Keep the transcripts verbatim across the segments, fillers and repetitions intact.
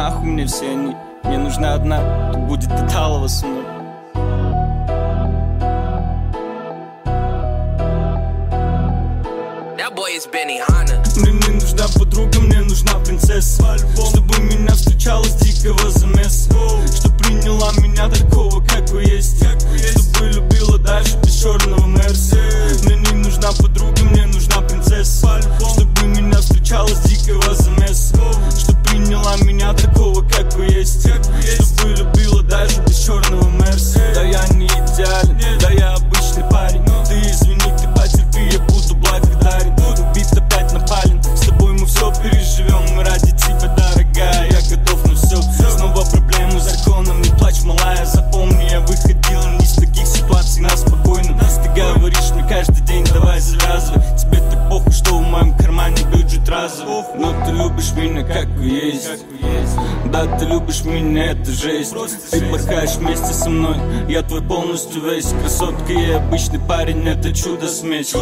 нахуй мне все они. Мне нужна одна, кто будет Таталова со мной. Мне не нужна подруга, мне нужна принцесса, чтобы меня встречала с дикого замеса, чтоб приняла меня такого, какой есть, чтобы любила дальше без черного мерса. Мне не нужна подруга, мне нужна принцесса, чтобы меня встречала с дикого замеса, чтоб приняла меня такого, какой есть, чтобы любила дальше без черного мерса. Да я не идеален, да я обычный парень. Ты извини, ты потерпи, я буду благодарен. Убит опять напален, с тобой мы все переживем. Мы ради тебя, дорогая, я готов на все. Снова проблемы с законом, не плачь, малая. Запомни, я выходил не из таких ситуаций на спокойном. Ты говоришь мне каждый день, давай завязывай. Тебе так похуй, что в моем кармане бюджет разовый. Но ты любишь меня как есть. Да, ты любишь меня, это жесть. Ты порхаешь вместе со мной, я твой полностью весь. Красотка и обычный парень, это чудо-смесь.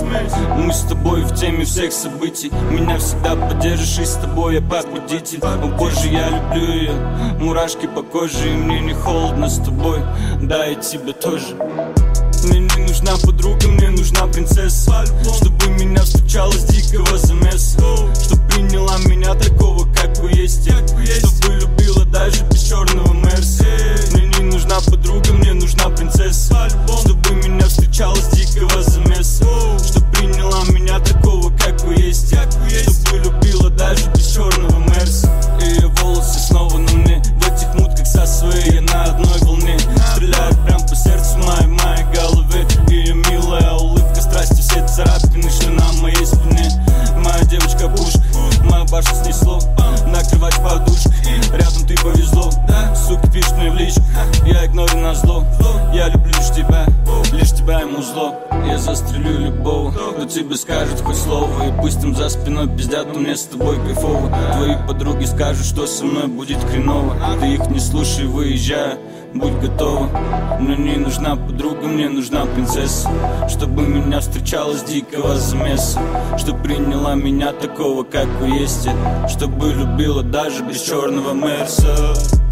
Мы с тобой в теме всех событий. Меня всегда поддержишь, и с тобой я победитель. О боже, я люблю ее, мурашки по коже, и мне не холодно с тобой. Да, и тебе тоже. Мне не нужна подруга, мне нужна принцесса, чтобы меня встречала с дикого замеса, чтоб приняла меня такого, какой есть, чтобы любила даже без черного мерса. Мне не нужна подруга, мне нужна принцесса, чтобы меня встречала с дикого замеса, чтоб приняла меня такого, какой есть, чтобы любила даже без черного мерса. Ее волосы снова на мне, в этих мутках со своей, на одной волне. Стреляют прям по сердцу моей, моей голове. Ее милая улыбка, страсти, все царапины, что на моей спине. Моя девочка пушка, моя башня снесло. Накрывать подушкой, рядом ты повезло. Сука пишет мне в личку, я игнорю на зло. Я люблю лишь тебя, лишь тебя ему зло. Я застрелю любого, кто тебе скажет хоть слово. И пусть им за спиной пиздят, но мне с тобой кайфово. Твои подруги скажут, что со мной будет хреново. Ты их не слушай, выезжая, будь готова. Мне не нужна подруга, мне нужна принцесса, чтобы меня встречала с дикого замеса, чтоб приняла меня такого, какой есть, чтобы любила даже без черного мерса.